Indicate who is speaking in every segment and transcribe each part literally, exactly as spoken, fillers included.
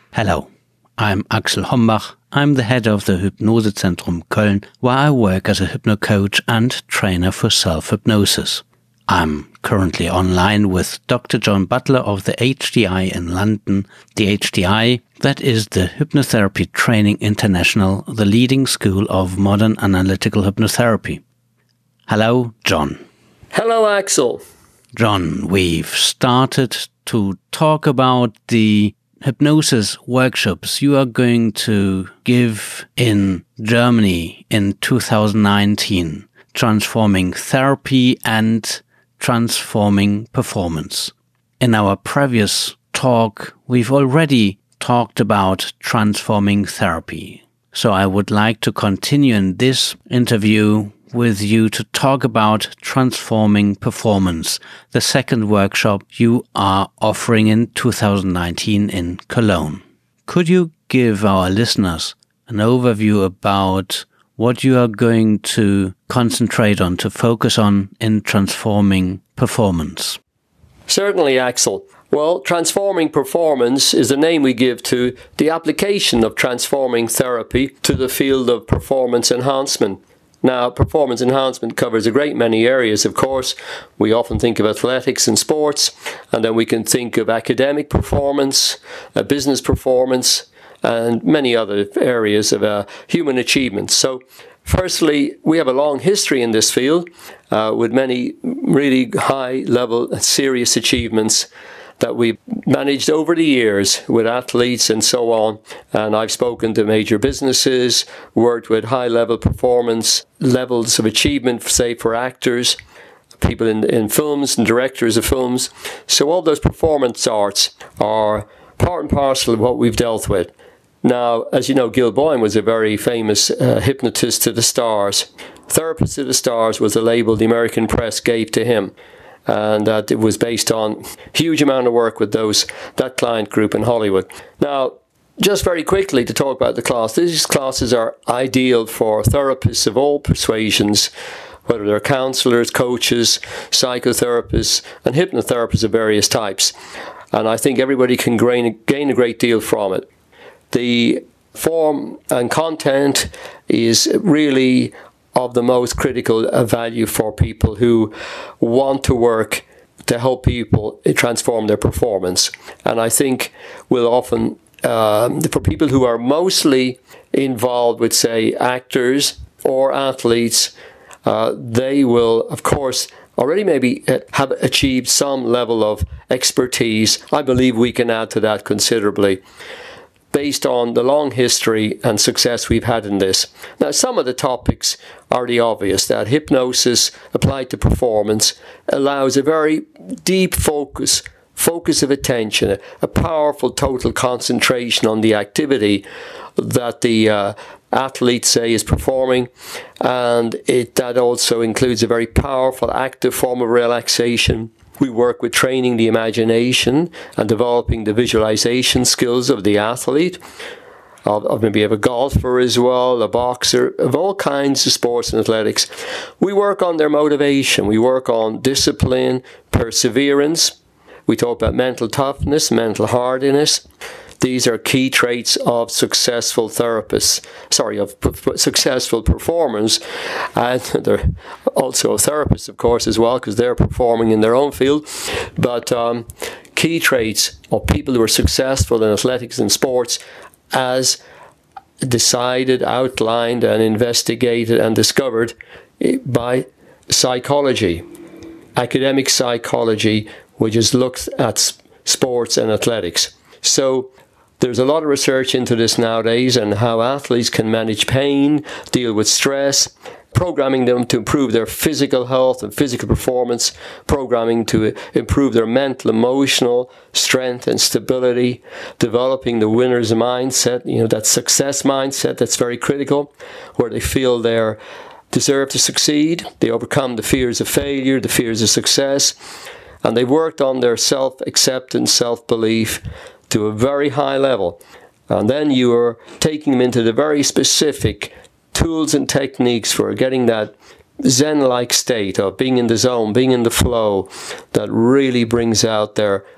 Speaker 1: Hello, I'm Axel Hombach. I'm the head of the Hypnosezentrum Köln, where I work as a hypnocoach and trainer for self-hypnosis. I'm currently online with Doctor John Butler of the H D I in London. The H D I, that is the Hypnotherapy Training International, the leading school of modern analytical hypnotherapy. Hello, John.
Speaker 2: Hello, Axel.
Speaker 1: John, we've started to talk about the hypnosis workshops you are going to give in Germany in two thousand nineteen, transforming therapy and transforming performance. In our previous talk, we've already talked about transforming therapy. So I would like to continue in this interview with you to talk about transforming performance, the second workshop you are offering in two thousand nineteen in Cologne. Could you give our listeners an overview about what you are going to concentrate on, to focus on in transforming performance?
Speaker 2: Certainly, Axel. Well, transforming performance is the name we give to the application of transforming therapy to the field of performance enhancement. Now, performance enhancement covers a great many areas, of course. We often think of athletics and sports, and then we can think of academic performance, uh, business performance, and many other areas of uh, human achievement. So, firstly, we have a long history in this field uh, with many really high-level, serious achievements that we've managed over the years with athletes and so on. And I've spoken to major businesses, worked with high-level performance levels of achievement, say, for actors, people in, in films and directors of films. So all those performance arts are part and parcel of what we've dealt with. Now, as you know, Gil Boyne was a very famous uh, hypnotist to the stars. Therapist to the stars was the label the American press gave to him. And that it was based on a huge amount of work with those that client group in Hollywood. Now, just very quickly to talk about the class. These classes are ideal for therapists of all persuasions, whether they're counselors, coaches, psychotherapists, and hypnotherapists of various types. And I think everybody can gain, gain a great deal from it. The form and content is really of the most critical value for people who want to work to help people transform their performance. And I think we'll often, uh, for people who are mostly involved with, say, actors or athletes, uh, they will, of course, already maybe have achieved some level of expertise. I believe we can add to that considerably, based on the long history and success we've had in this. Now, some of the topics are the obvious, that hypnosis applied to performance allows a very deep focus, focus of attention, a powerful total concentration on the activity that the uh, athlete, say, is performing, and it that also includes a very powerful active form of relaxation. We work with training the imagination and developing the visualization skills of the athlete, of, of maybe of a golfer as well, a boxer, of all kinds of sports and athletics. We work on their motivation. We work on discipline, perseverance. We talk about mental toughness, mental hardiness. These are key traits of successful therapists, sorry, of p- successful performers. And they're also therapists, of course, as well, because they're performing in their own field. But um, key traits of people who are successful in athletics and sports, as decided, outlined, and investigated and discovered by psychology, academic psychology, which has looked at sports and athletics. So there's a lot of research into this nowadays and how athletes can manage pain, deal with stress, programming them to improve their physical health and physical performance, programming to improve their mental, emotional strength and stability, developing the winner's mindset, you know, that success mindset that's very critical, where they feel they deserve to succeed, they overcome the fears of failure, the fears of success, and they've worked on their self-acceptance, self-belief, to a very high level. And then you are taking them into the very specific tools and techniques for getting that Zen-like state of being in the zone, being in the flow, that really brings out their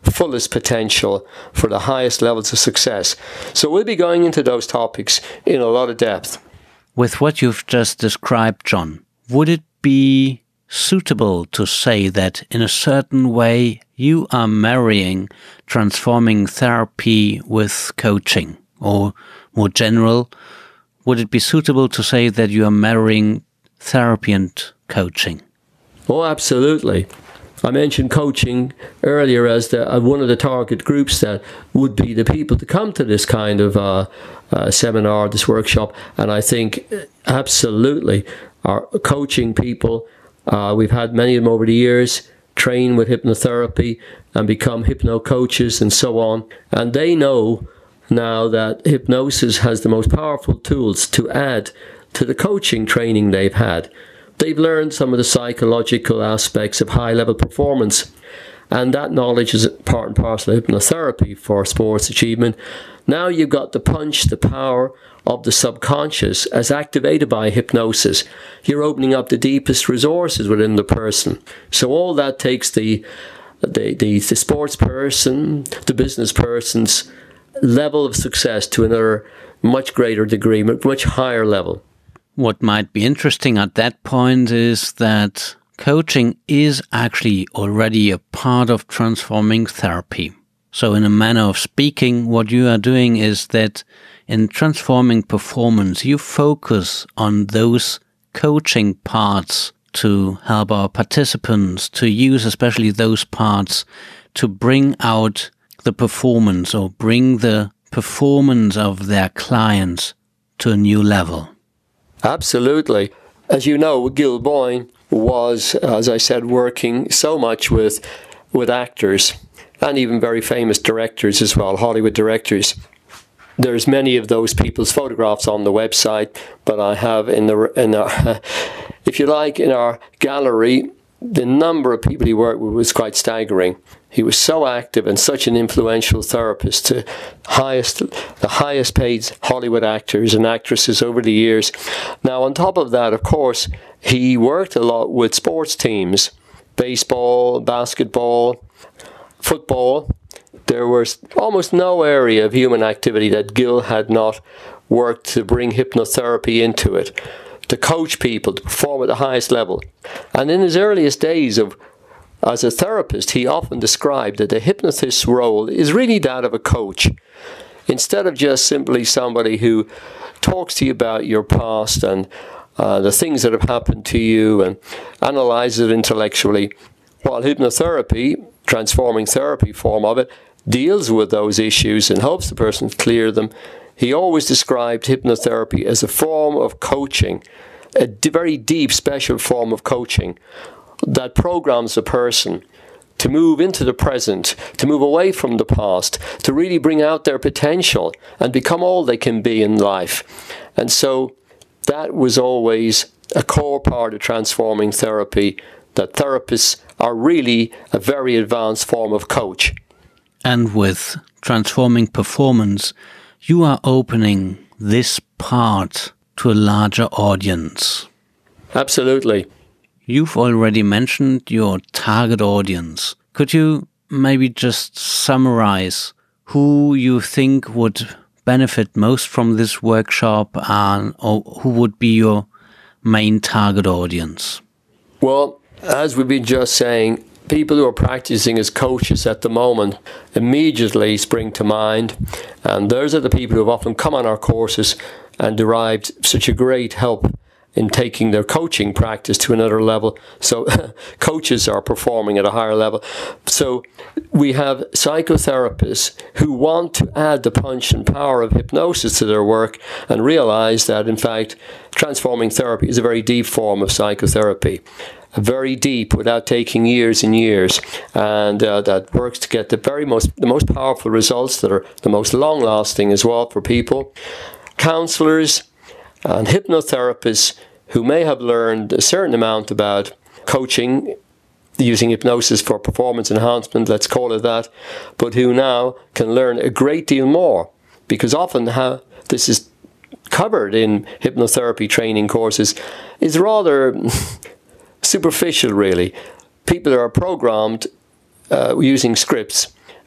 Speaker 2: fullest potential for the highest levels of success. So we'll be going into those topics in a lot of depth.
Speaker 1: With what you've just described, John, would it be suitable to say that in a certain way you are marrying transforming therapy with coaching? Or more general, would it be suitable to say that you are marrying therapy and coaching?
Speaker 2: Oh, absolutely. I mentioned coaching earlier as the, uh, one of the target groups that would be the people to come to this kind of uh, uh, seminar, this workshop. And I think absolutely our coaching people, uh, we've had many of them over the years, train with hypnotherapy and become hypno coaches and so on. And they know now that hypnosis has the most powerful tools to add to the coaching training they've had. They've learned some of the psychological aspects of high-level performance, and that knowledge is part and parcel of hypnotherapy for sports achievement. Now you've got the punch, the power of the subconscious as activated by hypnosis. You're opening up the deepest resources within the person. So all that takes the, the, the, the sports person, the business person's level of success to another much greater degree, much higher level.
Speaker 1: What might be interesting at that point is that coaching is actually already a part of transforming therapy. So in a manner of speaking, what you are doing is that in transforming performance, you focus on those coaching parts to help our participants to use especially those parts to bring out the performance or bring the performance of their clients to a new level.
Speaker 2: Absolutely. As you know, Gil Boyne was, as I said, working so much with with actors and even very famous directors as well, Hollywood directors. There's many of those people's photographs on the website, but I have in the in our, if you like, in our gallery, the number of people he worked with was quite staggering. He was so active and such an influential therapist to highest, the highest paid Hollywood actors and actresses over the years. Now, on top of that, of course, he worked a lot with sports teams, baseball, basketball, football. There was almost no area of human activity that Gil had not worked to bring hypnotherapy into it, to coach people, to perform at the highest level. And in his earliest days of as a therapist, he often described that the hypnotist's role is really that of a coach. Instead of just simply somebody who talks to you about your past and uh, the things that have happened to you and analyzes it intellectually, while hypnotherapy, transforming therapy form of it, deals with those issues and helps the person clear them, he always described hypnotherapy as a form of coaching, a very deep, special form of coaching that programs a person to move into the present, to move away from the past, to really bring out their potential and become all they can be in life. And so that was always a core part of transforming therapy, that therapists are really a very advanced form of coach.
Speaker 1: And with transforming performance, you are opening this part to a larger audience.
Speaker 2: Absolutely.
Speaker 1: You've already mentioned your target audience. Could you maybe just summarize who you think would benefit most from this workshop and or who would be your main target audience?
Speaker 2: Well, as we've been just saying, people who are practicing as coaches at the moment immediately spring to mind. And those are the people who have often come on our courses and derived such a great help in taking their coaching practice to another level. So coaches are performing at a higher level. So we have psychotherapists who want to add the punch and power of hypnosis to their work and realize that, in fact, transforming therapy is a very deep form of psychotherapy. Very deep, without taking years and years, and uh, that works to get the very most, the most powerful results that are the most long-lasting as well for people. Counselors and hypnotherapists who may have learned a certain amount about coaching using hypnosis for performance enhancement, let's call it that, but who now can learn a great deal more, because often how this is covered in hypnotherapy training courses is rather superficial, really. People are programmed uh, using scripts,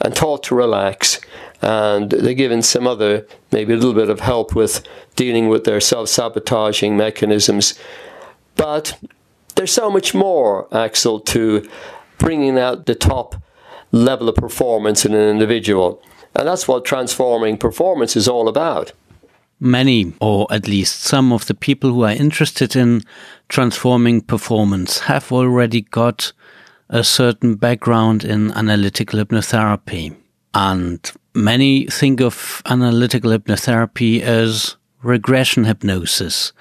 Speaker 2: and taught to relax. And they're given some other, maybe a little bit of help with dealing with their self-sabotaging mechanisms. But there's so much more, Axel, to bringing out the top level of performance in an individual. And that's what transforming performance is all about.
Speaker 1: Many, or at least some of the people who are interested in transforming performance have already got a certain background in analytical hypnotherapy. And many think of analytical hypnotherapy as regression hypnosis.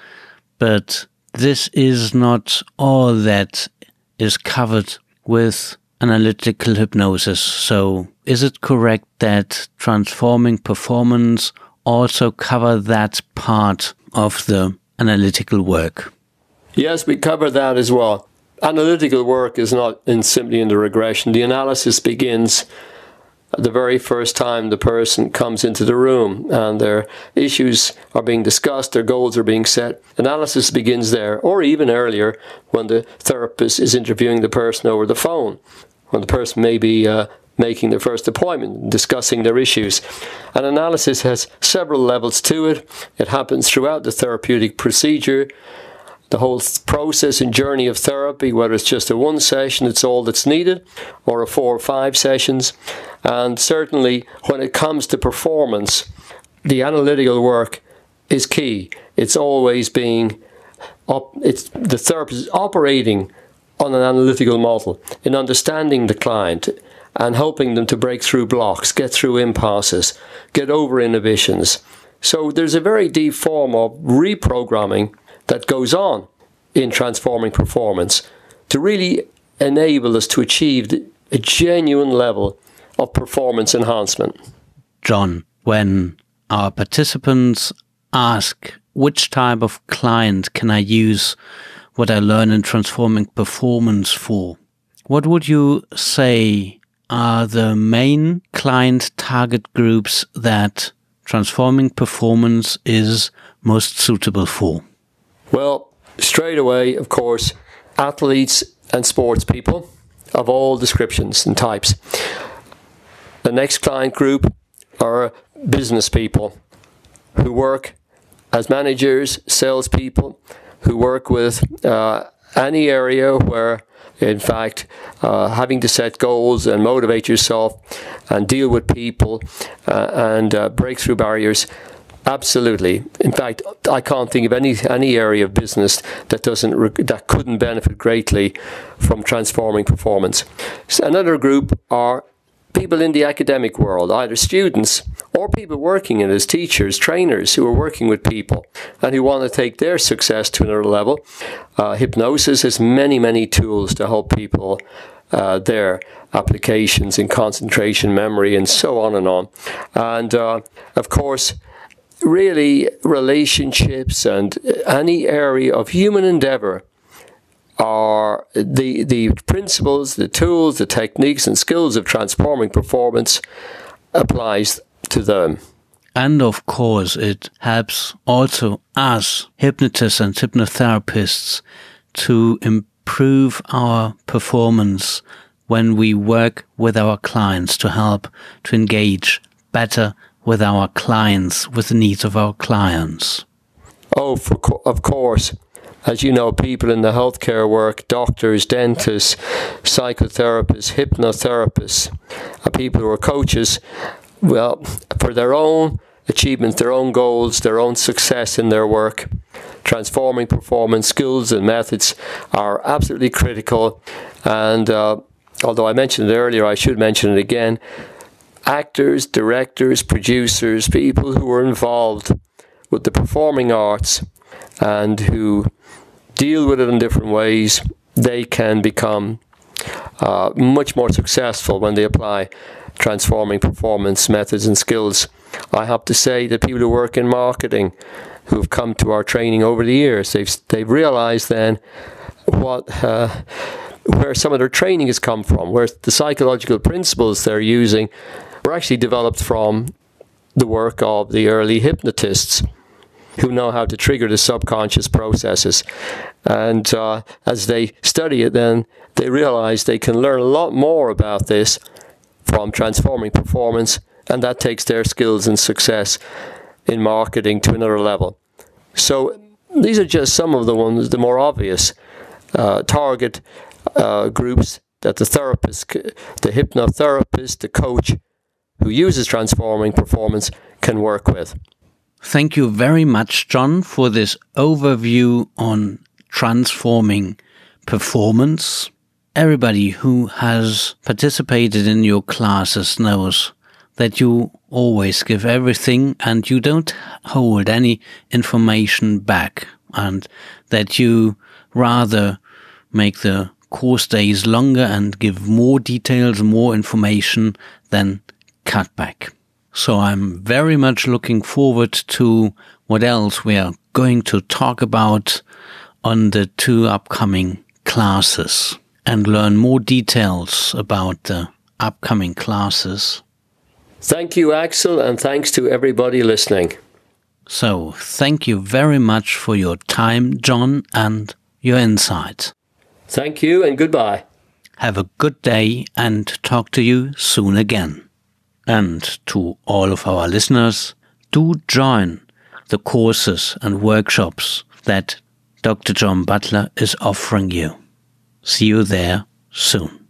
Speaker 1: But this is not all that is covered with analytical hypnosis. So is it correct that transforming performance also cover that part of the analytical work?
Speaker 2: Yes, we cover that as well. Analytical work is not in simply in the regression. The analysis begins the very first time the person comes into the room and their issues are being discussed, their goals are being set. Analysis begins there, or even earlier when the therapist is interviewing the person over the phone, when the person may be uh, making their first appointment, discussing their issues. An analysis has several levels to it. It happens throughout the therapeutic procedure. The whole process and journey of therapy, whether it's just a one session, it's all that's needed, or a four or five sessions. And certainly when it comes to performance, the analytical work is key. It's always being, op- it's the therapist is operating on an analytical model in understanding the client and helping them to break through blocks, get through impasses, get over inhibitions. So there's a very deep form of reprogramming that goes on in transforming performance to really enable us to achieve a genuine level of performance enhancement.
Speaker 1: John, when our participants ask which type of client can I use what I learn in transforming performance for, what would you say are the main client target groups that transforming performance is most suitable for?
Speaker 2: Well, straight away, of course, athletes and sports people of all descriptions and types. The next client group are business people who work as managers, salespeople, who work with uh, any area where, in fact, uh, having to set goals and motivate yourself and deal with people uh, and uh, break through barriers. Absolutely. In fact, I can't think of any any area of business that doesn't that couldn't benefit greatly from transforming performance. So another group are people in the academic world, either students or people working in as teachers, trainers who are working with people and who want to take their success to another level. Uh, hypnosis has many, many tools to help people uh, their applications in concentration, memory, and so on and on. And uh, of course, really, relationships and any area of human endeavor are the the principles, the tools, the techniques and skills of transforming performance applies to them.
Speaker 1: And of course, it helps also us, hypnotists and hypnotherapists, to improve our performance when we work with our clients, to help to engage better with our clients, with the needs of our clients.
Speaker 2: Oh, for co- of course. As you know, people in the healthcare work, doctors, dentists, psychotherapists, hypnotherapists, uh, people who are coaches, well, for their own achievements, their own goals, their own success in their work, transforming performance skills and methods are absolutely critical. And uh, although I mentioned it earlier, I should mention it again. Actors, directors, producers, people who are involved with the performing arts and who deal with it in different ways, they can become uh, much more successful when they apply transforming performance methods and skills. I have to say that people who work in marketing, who have come to our training over the years, they've they've realized then what uh, where some of their training has come from, where the psychological principles they're using were actually developed from the work of the early hypnotists who know how to trigger the subconscious processes. And uh, as they study it, then they realize they can learn a lot more about this from Transforming Performance, and that takes their skills and success in marketing to another level. So these are just some of the ones, the more obvious uh, target uh, groups that the therapist, the hypnotherapist, the coach who uses Transforming Performance can work with.
Speaker 1: Thank you very much, John, for this overview on transforming performance. Everybody who has participated in your classes knows that you always give everything and you don't hold any information back, and that you rather make the course days longer and give more details, more information than cut back. So I'm very much looking forward to what else we are going to talk about on the two upcoming classes and learn more details about the upcoming classes.
Speaker 2: Thank you, Axel, and thanks to everybody listening.
Speaker 1: So thank you very much for your time, John, and your insights.
Speaker 2: Thank you and goodbye.
Speaker 1: Have a good day and talk to you soon again. And to all of our listeners, do join the courses and workshops that Doctor John Butler is offering you. See you there soon.